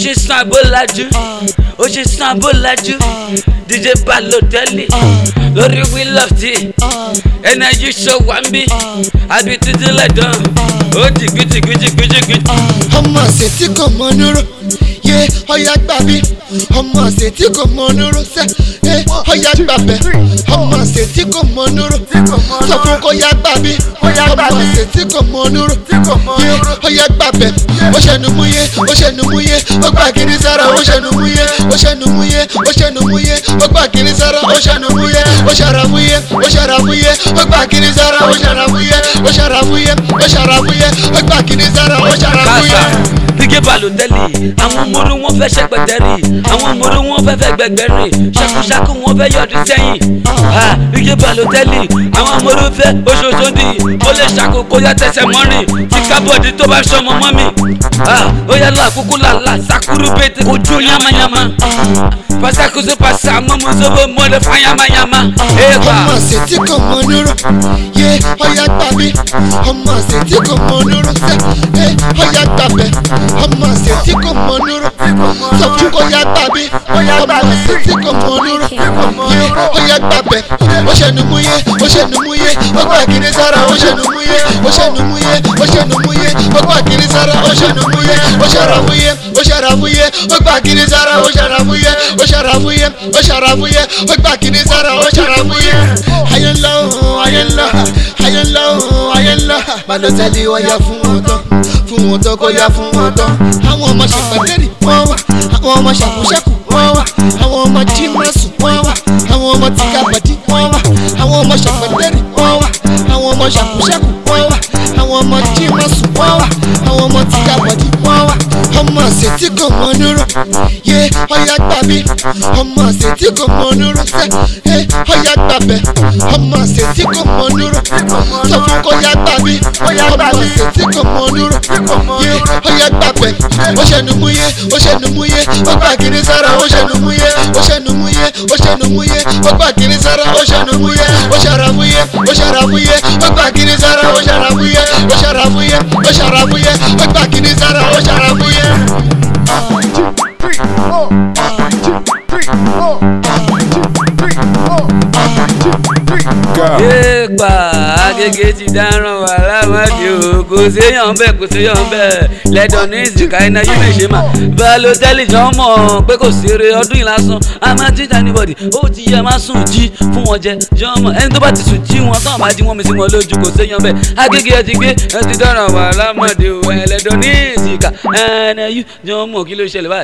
ṣe sàn bó lajú ó ṣe sàn bó lajú DJ Balotelli lórí We Love Tea Energy Show wà ń bí àbí títí lẹ́dàn ó jìgìjìgìjìgìjìgì. ọmọ àṣetí kò mọ nírò yé ọyá gbàbí ọmọ àṣetí kò mọ nírò sẹ ọyá gbàbẹ ọmọ àṣetí kò mọ nírò sọ fún kó yá gbàbí ọmọ àṣetí kò mọ nírò yé ọyá gbàbẹ ó ṣẹnu múyé ó ṣẹnu múyé ó gbà kiri sára ó ṣẹnu múyé ó ṣẹnu múyé ó ṣẹnu múyé ó gbà kiri sára ó ṣẹnu múyé ó ṣara múyé ó ṣara múyé ó gbà kiri sára ó ṣara múyé ó ṣara múyé ó ṣara múyé ó gbà kiri sára ó ṣara múyé. DJ Balotelli àwọn ọmọdé wọn fẹ́ ṣẹpẹtẹrì àwọn ọmọdé wọn fẹ́ gbẹgbẹrì ṣakúṣakú wọn fẹ́ yọdún sẹ́yìn DJ Balotelli àwọn ọmọdé fẹ́ oṣooṣòdì ó lè ṣàkókò yá tẹsẹ̀ mọ́rin tí kábọ̀dì tó bá ṣọmọ mọ́ mi ó yẹ lọ àkókò làlà sakuru pété ojú yamayama pasakuso pasa mọ́mọ́sọ́bọ̀ mọ́lẹ̀ fayamayama. ọmọ àṣetí kò mọ nírò yé ọyá gbàbí ọmọ àṣetí kò mọ nírò sẹ ọyá gbàbẹ ọmọ àṣetí kò mọ nírò sọ fún kó yá gbàbí ọmọ àṣetí kò mọ nírò yé ọyá gbàbẹ ó ṣẹnu múyé ó ṣẹnu múyé ó gbà kiri sára ó ṣẹnu múyé ó ṣẹnu múyé ó ṣẹnu múyé ó gbà kiri sára ó ṣẹnu múyé ó ṣara múyé ó ṣara múyé ó gbà kiri sára ó ṣara múyé ó ṣara múyé ó ṣara múyé ó gbà kiri sára ó ṣara múyé. ayé ńlá òun ayé ńlá ayé ńlá òun ayé ńlá Balotelli wọ́n yá fún wọn tán kó yá fún wọn tán. àwọn ọmọ ṣàpàtẹ́rì wọ́n wà àwọn ọmọ ṣàkúṣàkù wọ́n wà àwọn ọmọ jímọ̀sù wọ́n wà àwọn ọmọ tìkàbàdì wọ́n wà àwọn ọmọ ṣàpàtẹ́rì wọ́n wà àwọn ọmọ ṣàkúṣàkù wọ́n wà àwọn ọmọ jímọ̀sù wọ́n wà àwọn ọmọ tìkàbàdì wọ́n wà. ọmọ àṣetí kò mọ nírò yé ọyá gbàbí ọmọ àṣetí kò mọ nírò sẹ ọyá gbàbẹ ọmọ àṣetí kò mọ nírò sọ fún kó yá gbàbí ọmọ àṣetí kò mọ nírò yé ọyá gbàbẹ ó ṣẹnu múyé ó ṣẹnu múyé ó gbà kiri sára ó ṣẹnu múyé ó ṣẹnu múyé ó ṣẹnu múyé ó gbà kiri sára ó ṣẹnu múyé ó ṣara múyé ó ṣara múyé ó gbà kiri sára ó ṣara múyé ó ṣara múyé ó ṣara múyé ó gbà kiri sára ó ṣara múyé. Yéèpà Agége ti dáràn wà lámàdì o kò séyàn bẹ́ẹ̀ kò séyàn bẹ́ẹ̀ lẹ́dọ̀ ní ìsìnká iná yìí lè ṣe mà Balotelli jọ mọ̀ pé kò ṣeré ọdún yìí lásán a máa jíjà anybody ó ti yẹ máa sùn jí fún wọn jẹ jọ mọ̀ ẹni tó bá ti sùn jí wọn tán máa jí wọn mi sí wọn lójú kò séyàn bẹ́ẹ̀ Agége ẹ ti gbé ẹ ti dáràn wà lámàdì o ẹlẹ́dọ̀ ní ìsìnká ẹnẹ yìí jọ mọ̀ kí ló ṣẹlẹ̀ báyìí.